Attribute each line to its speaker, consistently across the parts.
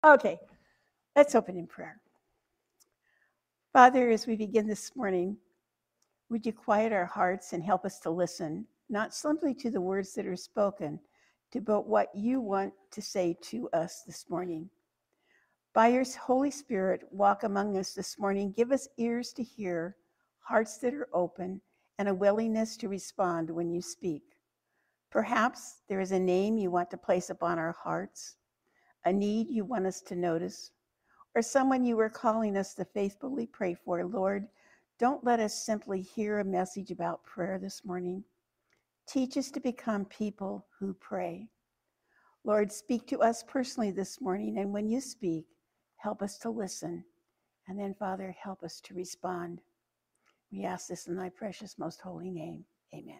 Speaker 1: Okay, let's open in prayer. Father, as we begin this morning, would you quiet our hearts and help us to listen, not simply to the words that are spoken, but what you want to say to us this morning. By your Holy Spirit, walk among us this morning. Give us ears to hear, hearts that are open, and a willingness to respond when you speak. Perhaps there is a name you want to place upon our hearts, a need you want us to notice, or someone you are calling us to faithfully pray for. Lord, don't let us simply hear a message about prayer this morning. Teach us to become people who pray. Lord, speak to us personally this morning, and when you speak, help us to listen. And then, Father, help us to respond. We ask this in thy precious, most holy name. Amen.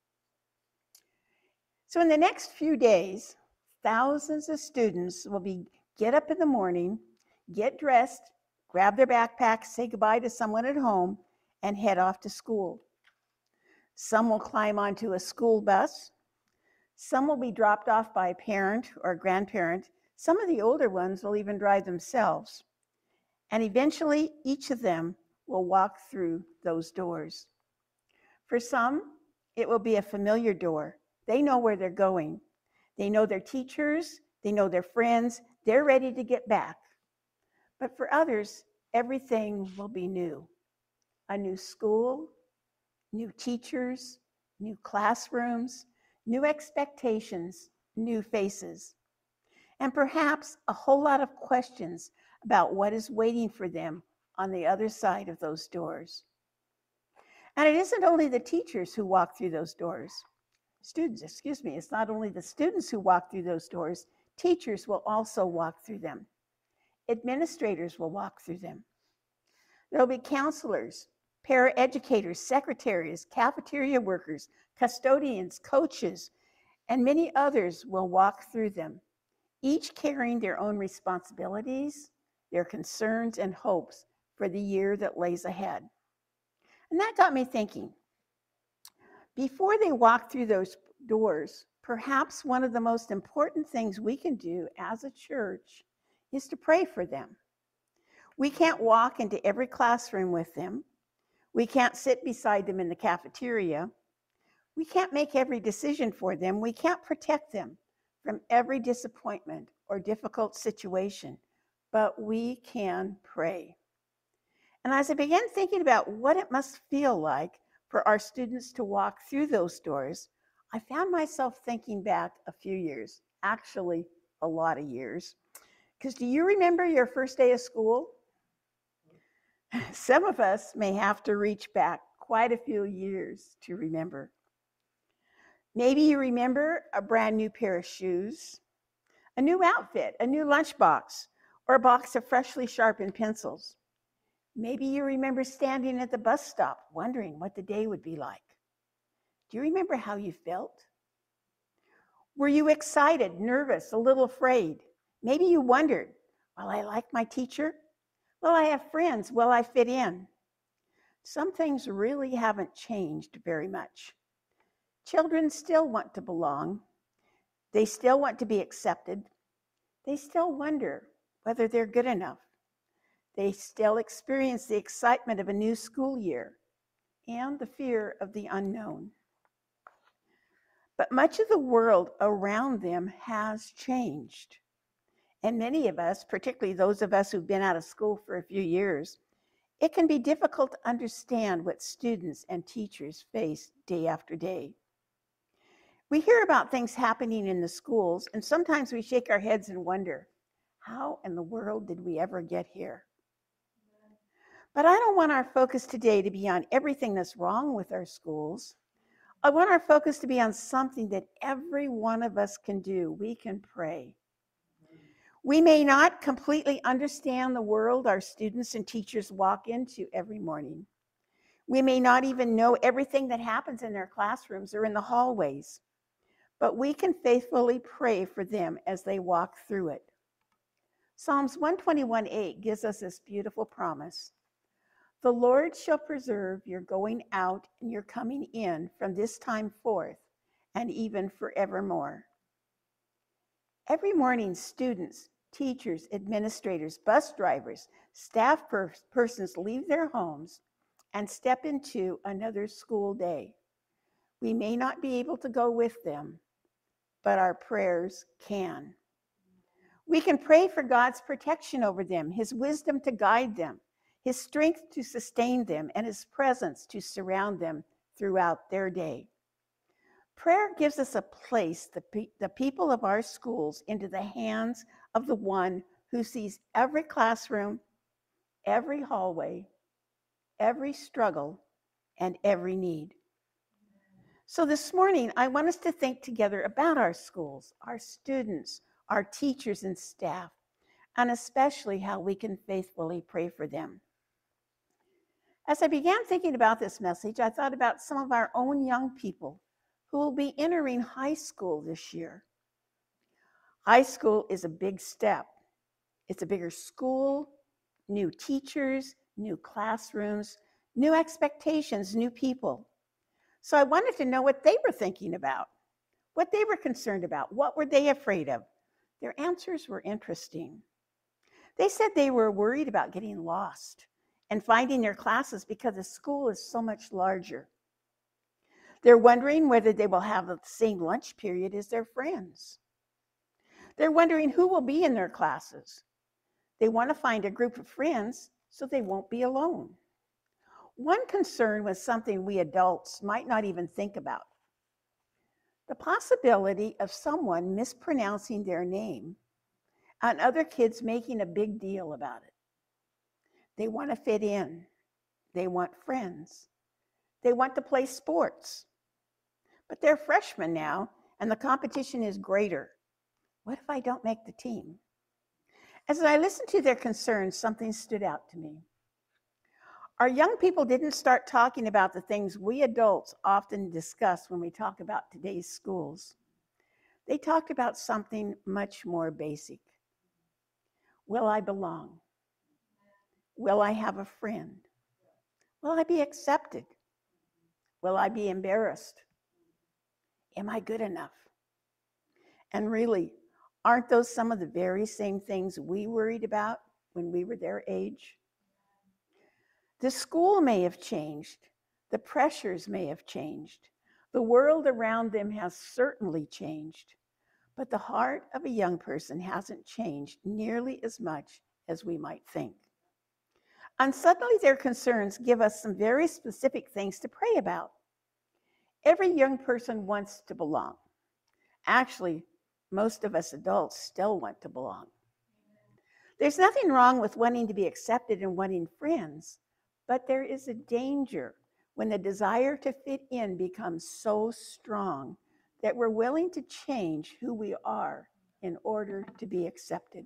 Speaker 1: So in the next few days, thousands of students will get up in the morning, get dressed, grab their backpacks, say goodbye to someone at home, and head off to school. Some will climb onto a school bus. Some will be dropped off by a parent or a grandparent. Some of the older ones will even drive themselves. And eventually, each of them will walk through those doors. For some, it will be a familiar door. They know where they're going. They know their teachers. They know their friends. They're ready to get back. But for others, everything will be new. A new school, new teachers, new classrooms, new expectations, new faces, and perhaps a whole lot of questions about what is waiting for them on the other side of those doors. And it isn't only the teachers who walk through those doors. It's not only the students who walk through those doors, teachers will also walk through them. Administrators will walk through them. There'll be counselors, paraeducators, secretaries, cafeteria workers, custodians, coaches, and many others will walk through them, each carrying their own responsibilities, their concerns, and hopes for the year that lays ahead. And that got me thinking. Before they walk through those doors, perhaps one of the most important things we can do as a church is to pray for them. We can't walk into every classroom with them. We can't sit beside them in the cafeteria. We can't make every decision for them. We can't protect them from every disappointment or difficult situation, but we can pray. And as I began thinking about what it must feel like for our students to walk through those doors, I found myself thinking back a few years, actually a lot of years. Because do you remember your first day of school? Some of us may have to reach back quite a few years to remember. Maybe you remember a brand new pair of shoes, a new outfit, a new lunchbox, or a box of freshly sharpened pencils. Maybe you remember standing at the bus stop wondering what the day would be like. Do you remember how you felt? Were you excited, nervous, a little afraid? Maybe you wondered, will I like my teacher? Will I have friends? Will I fit in? Some things really haven't changed very much. Children still want to belong. They still want to be accepted. They still wonder whether they're good enough. They still experience the excitement of a new school year and the fear of the unknown. But much of the world around them has changed. And many of us, particularly those of us who've been out of school for a few years, it can be difficult to understand what students and teachers face day after day. We hear about things happening in the schools, and sometimes we shake our heads and wonder, how in the world did we ever get here? But I don't want our focus today to be on everything that's wrong with our schools. I want our focus to be on something that every one of us can do. We can pray. We may not completely understand the world our students and teachers walk into every morning. We may not even know everything that happens in their classrooms or in the hallways, but we can faithfully pray for them as they walk through it. Psalms 121:8 gives us this beautiful promise. The Lord shall preserve your going out and your coming in from this time forth and even forevermore. Every morning, students, teachers, administrators, bus drivers, staff persons leave their homes and step into another school day. We may not be able to go with them, but our prayers can. We can pray for God's protection over them, His wisdom to guide them, His strength to sustain them, and His presence to surround them throughout their day. Prayer gives us a place the people of our schools into the hands of the one who sees every classroom, every hallway, every struggle, and every need. So this morning, I want us to think together about our schools, our students, our teachers and staff, and especially how we can faithfully pray for them. As I began thinking about this message, I thought about some of our own young people who will be entering high school this year. High school is a big step. It's a bigger school, new teachers, new classrooms, new expectations, new people. So I wanted to know what they were thinking about, what they were concerned about, what were they afraid of. Their answers were interesting. They said they were worried about getting lost and finding their classes because the school is so much larger. They're wondering whether they will have the same lunch period as their friends. They're wondering who will be in their classes. They want to find a group of friends so they won't be alone. One concern was something we adults might not even think about: the possibility of someone mispronouncing their name and other kids making a big deal about it. They want to fit in. They want friends. They want to play sports. But they're freshmen now, and the competition is greater. What if I don't make the team? As I listened to their concerns, something stood out to me. Our young people didn't start talking about the things we adults often discuss when we talk about today's schools. They talked about something much more basic. Will I belong? Will I have a friend? Will I be accepted? Will I be embarrassed? Am I good enough? And really, aren't those some of the very same things we worried about when we were their age? The school may have changed. The pressures may have changed. The world around them has certainly changed. But the heart of a young person hasn't changed nearly as much as we might think. And suddenly their concerns give us some very specific things to pray about. Every young person wants to belong. Actually, most of us adults still want to belong. There's nothing wrong with wanting to be accepted and wanting friends, but there is a danger when the desire to fit in becomes so strong that we're willing to change who we are in order to be accepted.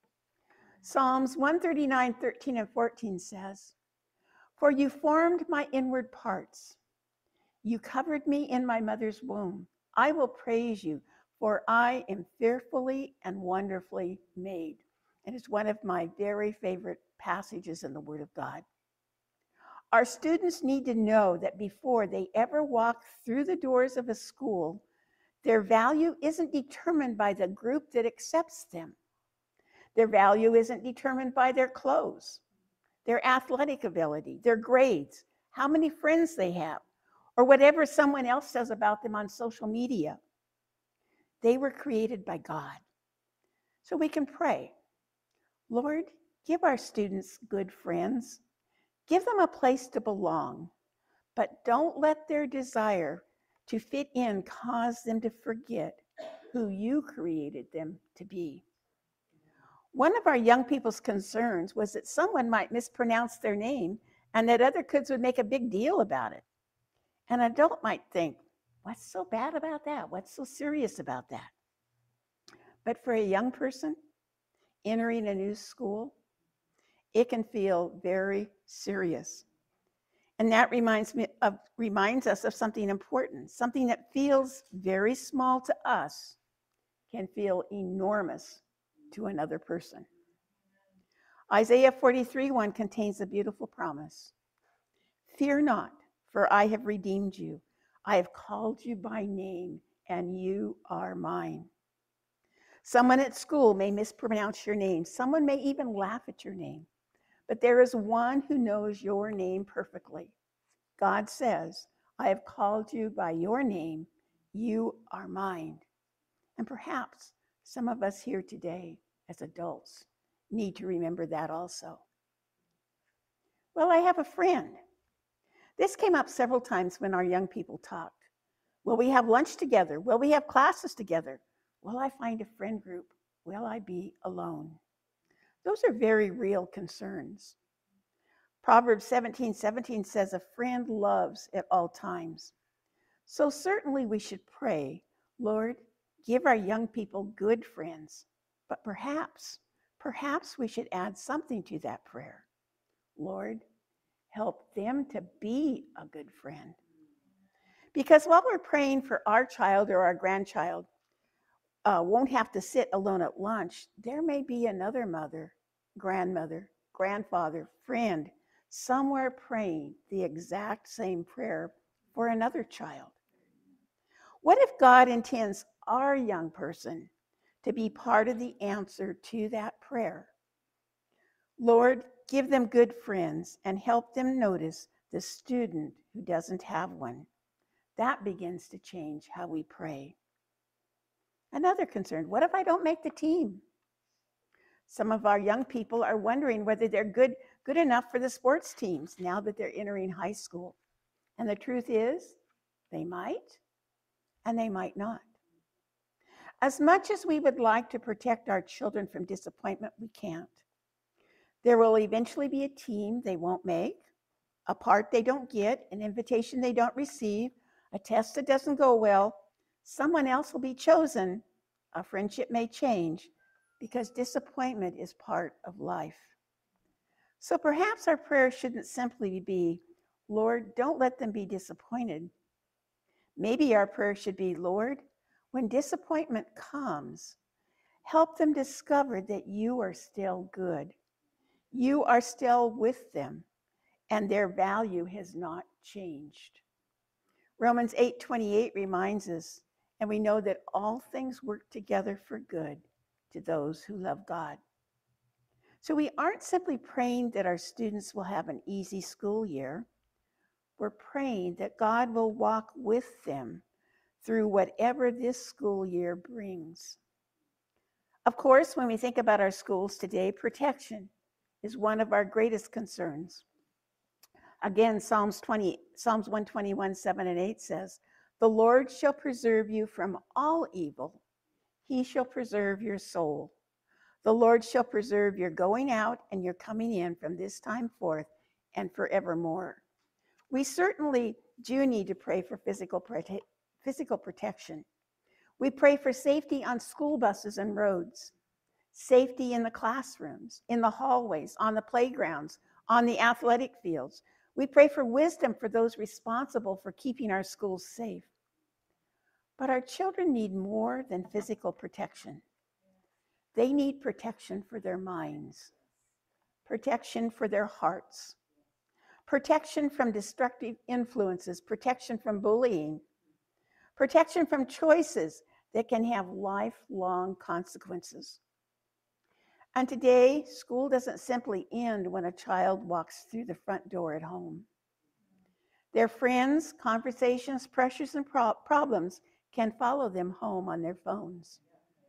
Speaker 1: Psalms 139, 13 and 14 says, "For you formed my inward parts. You covered me in my mother's womb. I will praise you, for I am fearfully and wonderfully made." And it's one of my very favorite passages in the Word of God. Our students need to know that before they ever walk through the doors of a school, their value isn't determined by the group that accepts them. Their value isn't determined by their clothes, their athletic ability, their grades, how many friends they have, or whatever someone else says about them on social media. They were created by God. So we can pray, Lord, give our students good friends. Give them a place to belong, but don't let their desire to fit in cause them to forget who you created them to be. One of our young people's concerns was that someone might mispronounce their name and that other kids would make a big deal about it. An adult might think, what's so bad about that? What's so serious about that? But for a young person entering a new school, it can feel very serious. And that reminds us of something important. Something that feels very small to us can feel enormous to another person. Isaiah 43:1 contains a beautiful promise. "Fear not, for I have redeemed you. I have called you by name, and you are mine." Someone at school may mispronounce your name. Someone may even laugh at your name. But there is one who knows your name perfectly. God says, I have called you by your name. You are mine. And perhaps some of us here today as adults need to remember that also. Well, I have a friend. This came up several times when our young people talked. Will we have lunch together? Will we have classes together? Will I find a friend group? Will I be alone? Those are very real concerns. Proverbs 17:17 says, a friend loves at all times. So certainly we should pray, Lord, give our young people good friends. But perhaps we should add something to that prayer. Lord, help them to be a good friend. Because while we're praying for our child or our grandchild, won't have to sit alone at lunch, there may be another mother, grandmother, grandfather, friend, somewhere praying the exact same prayer for another child. What if God intends our young person to be part of the answer to that prayer? Lord, give them good friends and help them notice the student who doesn't have one. That begins to change how we pray. Another concern, what if I don't make the team? Some of our young people are wondering whether they're good enough for the sports teams now that they're entering high school. And the truth is, they might and they might not. As much as we would like to protect our children from disappointment, we can't. There will eventually be a team they won't make, a part they don't get, an invitation they don't receive, a test that doesn't go well. Someone else will be chosen. A friendship may change because disappointment is part of life. So perhaps our prayer shouldn't simply be, Lord, don't let them be disappointed. Maybe our prayer should be, Lord, when disappointment comes, help them discover that you are still good. You are still with them, and their value has not changed. Romans 8:28 reminds us, and we know that all things work together for good to those who love God. So we aren't simply praying that our students will have an easy school year. We're praying that God will walk with them through whatever this school year brings. Of course, when we think about our schools today, protection is one of our greatest concerns. Again, Psalms 121, 7 and 8 says, the Lord shall preserve you from all evil. He shall preserve your soul. The Lord shall preserve your going out and your coming in from this time forth and forevermore. We certainly do need to pray for physical protection. We pray for safety on school buses and roads, safety in the classrooms, in the hallways, on the playgrounds, on the athletic fields. We pray for wisdom for those responsible for keeping our schools safe. But our children need more than physical protection. They need protection for their minds, protection for their hearts, protection from destructive influences, protection from bullying, protection from choices that can have lifelong consequences. And today, school doesn't simply end when a child walks through the front door at home. Their friends, conversations, pressures, and problems can follow them home on their phones.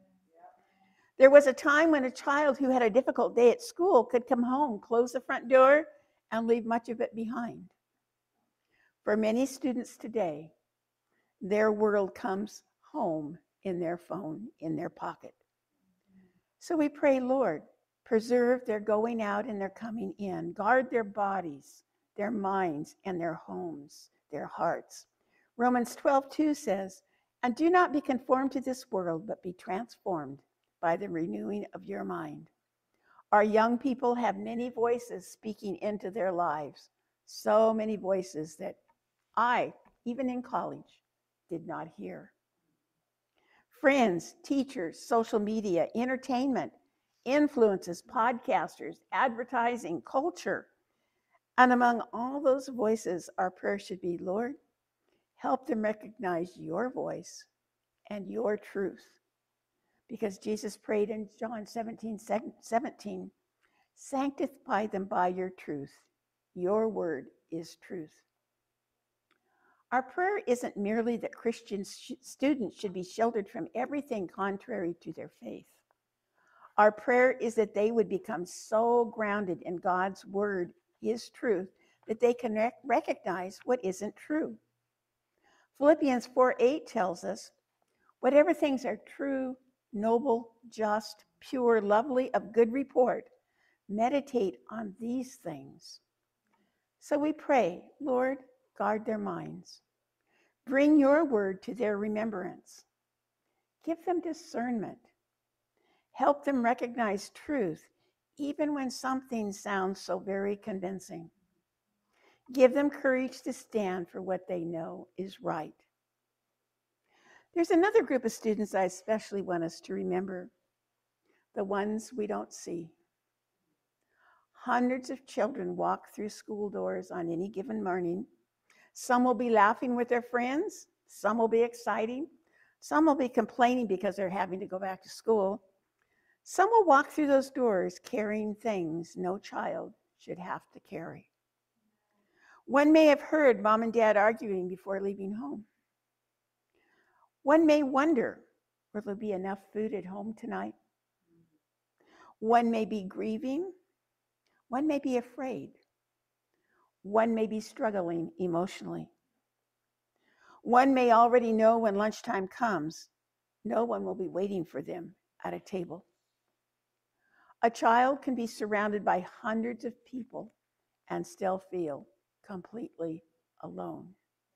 Speaker 1: There was a time when a child who had a difficult day at school could come home, close the front door, and leave much of it behind. For many students today, their world comes home in their phone, in their pocket. So we pray, Lord, preserve their going out and their coming in. Guard their bodies, their minds, and their homes, their hearts. Romans 12:2 says, and do not be conformed to this world, but be transformed by the renewing of your mind. Our young people have many voices speaking into their lives, so many voices that I, even in college, did not hear. Friends, teachers, social media, entertainment, influences, podcasters, advertising, culture. And among all those voices, our prayer should be, Lord, help them recognize your voice and your truth. Because Jesus prayed in John 17, sanctify them by your truth. Your word is truth. Our prayer isn't merely that Christian students should be sheltered from everything contrary to their faith. Our prayer is that they would become so grounded in God's word, his truth, that they can recognize what isn't true. Philippians 4:8 tells us, whatever things are true, noble, just, pure, lovely, of good report, meditate on these things. So we pray, Lord, guard their minds. Bring your word to their remembrance. Give them discernment. Help them recognize truth, even when something sounds so very convincing. Give them courage to stand for what they know is right. There's another group of students I especially want us to remember, the ones we don't see. Hundreds of children walk through school doors on any given morning. Some will be laughing with their friends. Some will be excited. Some will be complaining because they're having to go back to school. Some will walk through those doors carrying things no child should have to carry. One may have heard mom and dad arguing before leaving home. One may wonder, will there be enough food at home tonight? One may be grieving. One may be afraid. One may be struggling emotionally. One may already know when lunchtime comes, no one will be waiting for them at a table. A child can be surrounded by hundreds of people and still feel completely alone.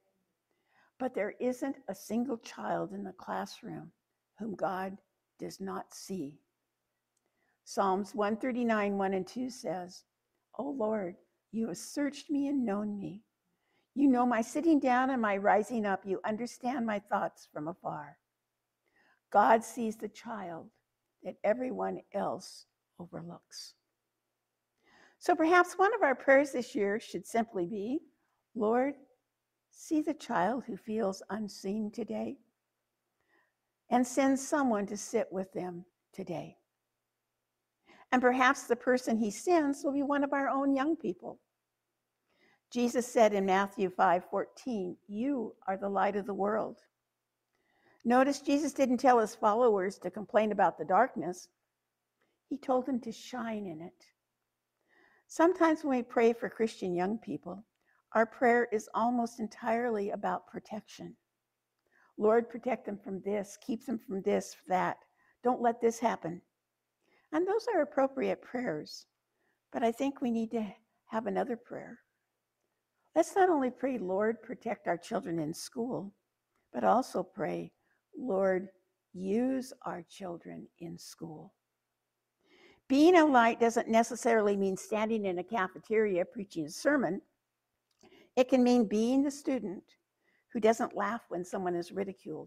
Speaker 1: But there isn't a single child in the classroom whom God does not see. Psalms 139, 1 and 2 says, O Lord, you have searched me and known me. You know my sitting down and my rising up. You understand my thoughts from afar. God sees the child that everyone else overlooks. So perhaps one of our prayers this year should simply be, Lord, see the child who feels unseen today and send someone to sit with them today. And perhaps the person he sends will be one of our own young people. Jesus said in Matthew 5:14, you are the light of the world. Notice Jesus didn't tell his followers to complain about the darkness. He told them to shine in it. Sometimes when we pray for Christian young people, our prayer is almost entirely about protection. Lord, protect them from this, keep them from this, that. Don't let this happen. And those are appropriate prayers, but I think we need to have another prayer. Let's not only pray, Lord, protect our children in school, but also pray, Lord, use our children in school. Being a light doesn't necessarily mean standing in a cafeteria preaching a sermon. It can mean being the student who doesn't laugh when someone is ridiculed,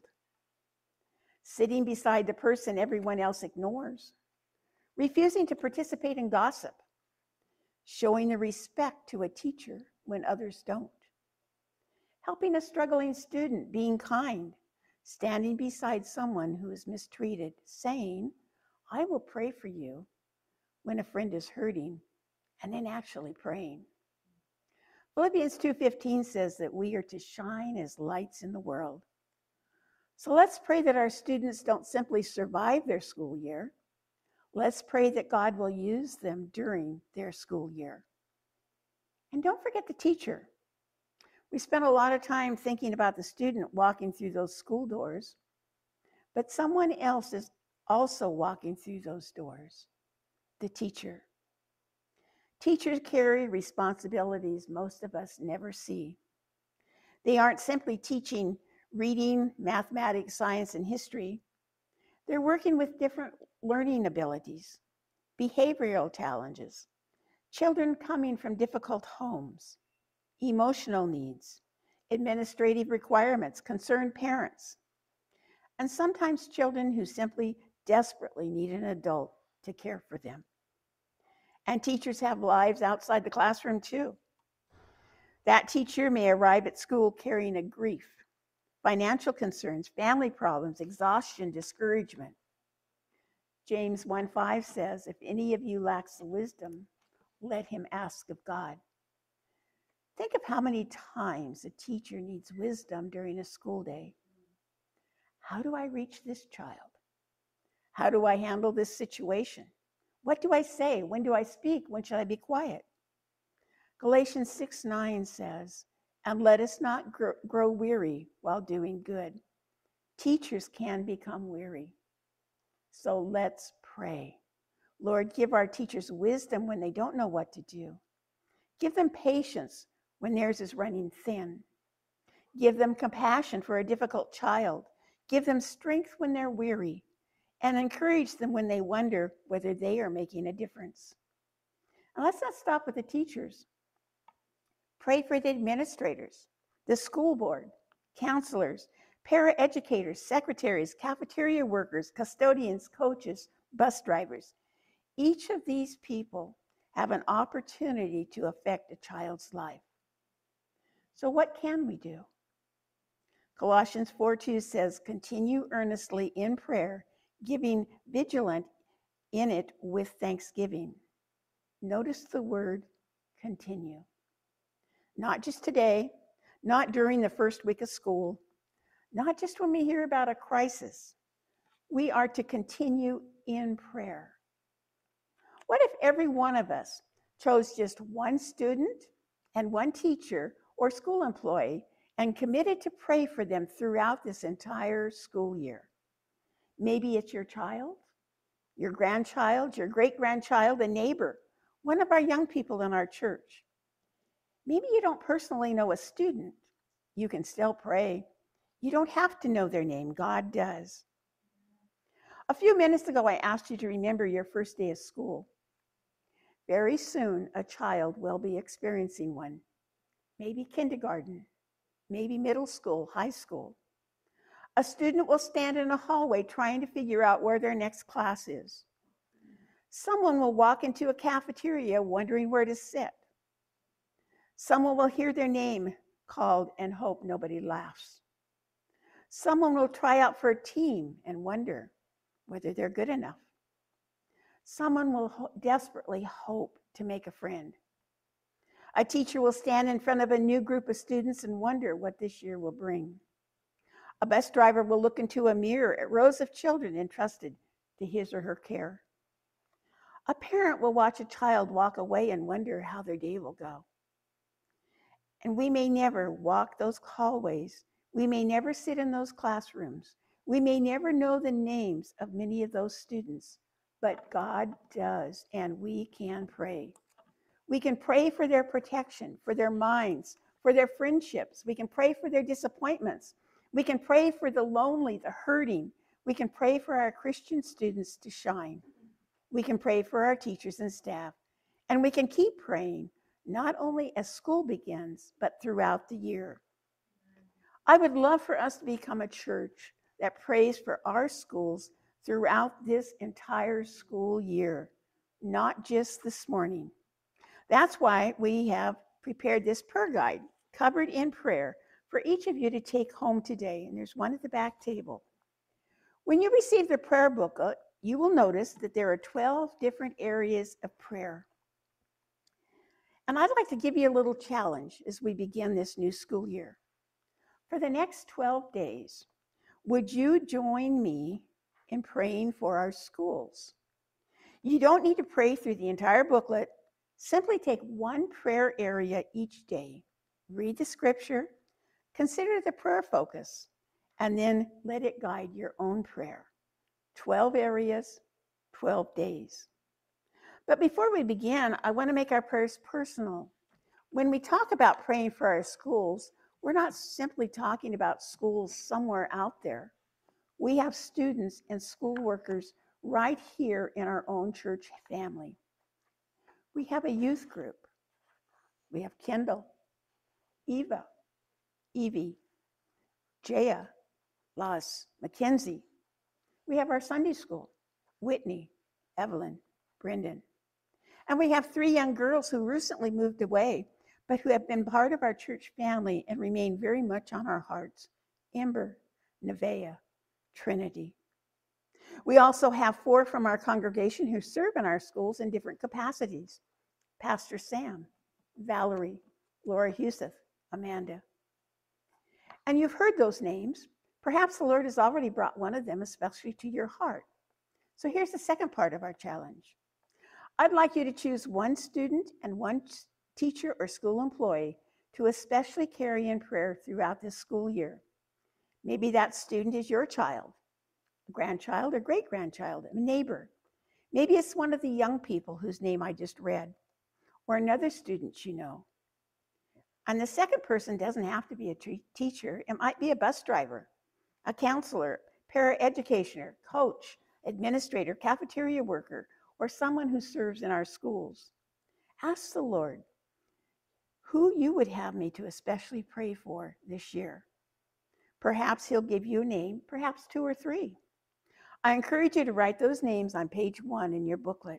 Speaker 1: sitting beside the person everyone else ignores, refusing to participate in gossip, showing the respect to a teacher when others don't, helping a struggling student, being kind, standing beside someone who is mistreated, saying, I will pray for you when a friend is hurting, and then actually praying. Philippians 2:15 says that we are to shine as lights in the world. So let's pray that our students don't simply survive their school year. Let's pray that God will use them during their school year. And don't forget the teacher. We spent a lot of time thinking about the student walking through those school doors, but someone else is also walking through those doors, the teacher. Teachers carry responsibilities most of us never see. They aren't simply teaching reading, mathematics, science, and history. They're working with different learning abilities, behavioral challenges, children coming from difficult homes, emotional needs, administrative requirements, concerned parents, and sometimes children who simply desperately need an adult to care for them. And teachers have lives outside the classroom too. That teacher may arrive at school carrying a grief, financial concerns, family problems, exhaustion, discouragement. James 1:5 says, if any of you lacks wisdom, let him ask of God. Think of how many times a teacher needs wisdom during a school day. How do I reach this child? How do I handle this situation? What do I say? When do I speak? When should I be quiet? Galatians 6:9 says, and let us not grow weary while doing good. Teachers can become weary. So let's pray. Lord, give our teachers wisdom when they don't know what to do. Give them patience when theirs is running thin. Give them compassion for a difficult child. Give them strength when they're weary, and encourage them when they wonder whether they are making a difference. And let's not stop with the teachers. Pray for the administrators, the school board, counselors, paraeducators, secretaries, cafeteria workers, custodians, coaches, bus drivers. Each of these people have an opportunity to affect a child's life. So what can we do? Colossians 4:2 says, continue earnestly in prayer, giving vigilant in it with thanksgiving. Notice the word continue. Not just today, not during the first week of school, not just when we hear about a crisis. We are to continue in prayer. What if every one of us chose just one student and one teacher or school employee and committed to pray for them throughout this entire school year? Maybe it's your child, your grandchild, your great-grandchild, a neighbor, one of our young people in our church. Maybe you don't personally know a student. You can still pray. You don't have to know their name. God does. A few minutes ago, I asked you to remember your first day of school. Very soon, a child will be experiencing one. Maybe kindergarten, maybe middle school, high school. A student will stand in a hallway trying to figure out where their next class is. Someone will walk into a cafeteria wondering where to sit. Someone will hear their name called and hope nobody laughs. Someone will try out for a team and wonder whether they're good enough. Someone will desperately hope to make a friend. A teacher will stand in front of a new group of students and wonder what this year will bring. A bus driver will look into a mirror at rows of children entrusted to his or her care. A parent will watch a child walk away and wonder how their day will go. And we may never walk those hallways. We may never sit in those classrooms. We may never know the names of many of those students, but God does, and we can pray. We can pray for their protection, for their minds, for their friendships. We can pray for their disappointments. We can pray for the lonely, the hurting. We can pray for our Christian students to shine. We can pray for our teachers and staff. And we can keep praying, not only as school begins, but throughout the year. I would love for us to become a church that prays for our schools throughout this entire school year, not just this morning. That's why we have prepared this prayer guide, covered in prayer, for each of you to take home today. And there's one at the back table. When you receive the prayer booklet, you will notice that there are 12 different areas of prayer. And I'd like to give you a little challenge as we begin this new school year. For the next 12 days, would you join me in praying for our schools? You don't need to pray through the entire booklet. Simply take one prayer area each day. Read the scripture, consider the prayer focus, and then let it guide your own prayer. 12 areas, 12 days. But before we begin, I want to make our prayers personal. When we talk about praying for our schools, we're not simply talking about schools somewhere out there. We have students and school workers right here in our own church family. We have a youth group. We have Kendall, Eva, Evie, Jaya, Laz, Mackenzie. We have our Sunday school, Whitney, Evelyn, Brendan. And we have 3 young girls who recently moved away, but who have been part of our church family and remain very much on our hearts. Ember, Nevaeh, Trinity. We also have 4 from our congregation who serve in our schools in different capacities. Pastor Sam, Valerie, Laura Huseth, Amanda. And you've heard those names. Perhaps the Lord has already brought one of them especially to your heart. So here's the second part of our challenge. I'd like you to choose one student and one teacher or school employee to especially carry in prayer throughout this school year. Maybe that student is your child, a grandchild or great-grandchild, a neighbor. Maybe it's one of the young people whose name I just read, or another student you know. And the second person doesn't have to be a teacher. It might be a bus driver, a counselor, paraeducator, coach, administrator, cafeteria worker, or someone who serves in our schools. Ask the Lord who you would have me to especially pray for this year. Perhaps he'll give you a name, perhaps 2 or 3. I encourage you to write those names on page 1 in your booklet.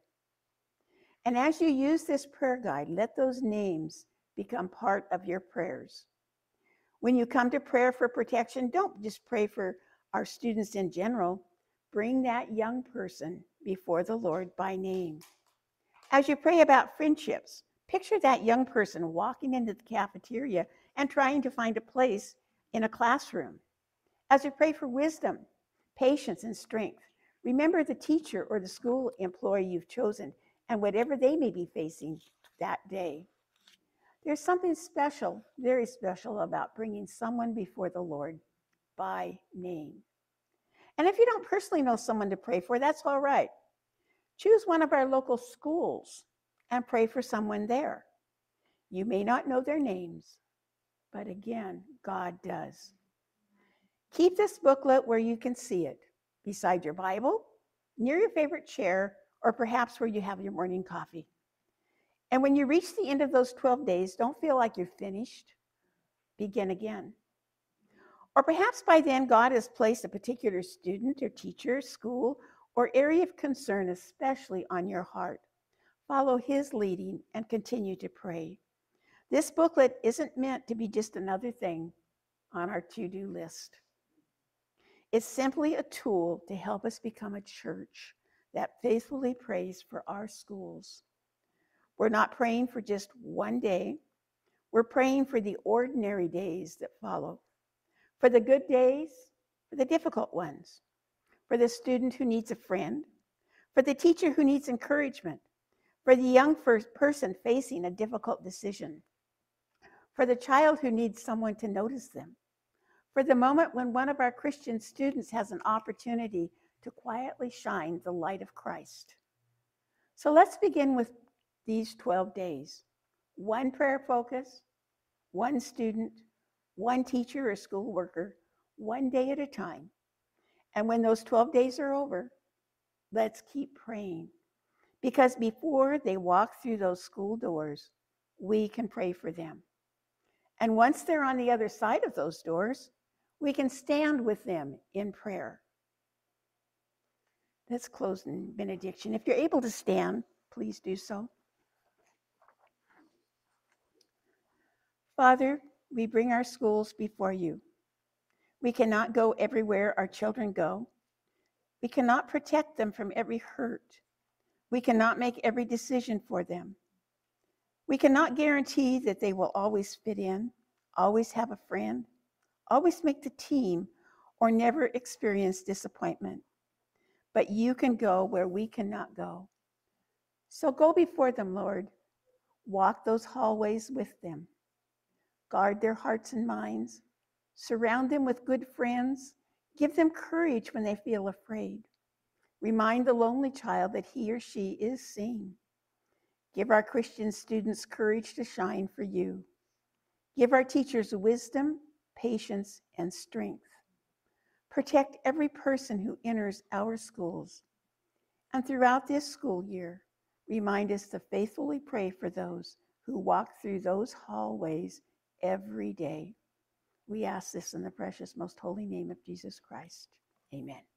Speaker 1: And as you use this prayer guide, let those names become part of your prayers. When you come to prayer for protection, don't just pray for our students in general. Bring that young person before the Lord by name. As you pray about friendships, picture that young person walking into the cafeteria and trying to find a place in a classroom. As you pray for wisdom, patience, and strength, remember the teacher or the school employee you've chosen and whatever they may be facing that day. There's something special, very special about bringing someone before the Lord by name. And if you don't personally know someone to pray for, that's all right. Choose one of our local schools and pray for someone there. You may not know their names, but again, God does. Keep this booklet where you can see it, beside your Bible, near your favorite chair, or perhaps where you have your morning coffee. And when you reach the end of those 12 days, don't feel like you're finished. Begin again. Or perhaps by then, God has placed a particular student or teacher, school, or area of concern especially on your heart. Follow his leading and continue to pray. This booklet isn't meant to be just another thing on our to-do list. It's simply a tool to help us become a church that faithfully prays for our schools. We're not praying for just one day. We're praying for the ordinary days that follow, for the good days, for the difficult ones, for the student who needs a friend, for the teacher who needs encouragement, for the young person facing a difficult decision, for the child who needs someone to notice them, for the moment when one of our Christian students has an opportunity to quietly shine the light of Christ. So let's begin with these 12 days. One prayer focus, one student, one teacher or school worker, one day at a time. And when those 12 days are over, let's keep praying. Because before they walk through those school doors, we can pray for them. And once they're on the other side of those doors, we can stand with them in prayer. Let's close in benediction. If you're able to stand, please do so. Father, we bring our schools before you. We cannot go everywhere our children go. We cannot protect them from every hurt. We cannot make every decision for them. We cannot guarantee that they will always fit in, always have a friend, always make the team, or never experience disappointment. But you can go where we cannot go. So go before them, Lord. Walk those hallways with them. Guard their hearts and minds. Surround them with good friends. Give them courage when they feel afraid. Remind the lonely child that he or she is seen. Give our Christian students courage to shine for you. Give our teachers wisdom, patience, and strength. Protect every person who enters our schools. And throughout this school year, remind us to faithfully pray for those who walk through those hallways every day. We ask this in the precious, most holy name of Jesus Christ. Amen.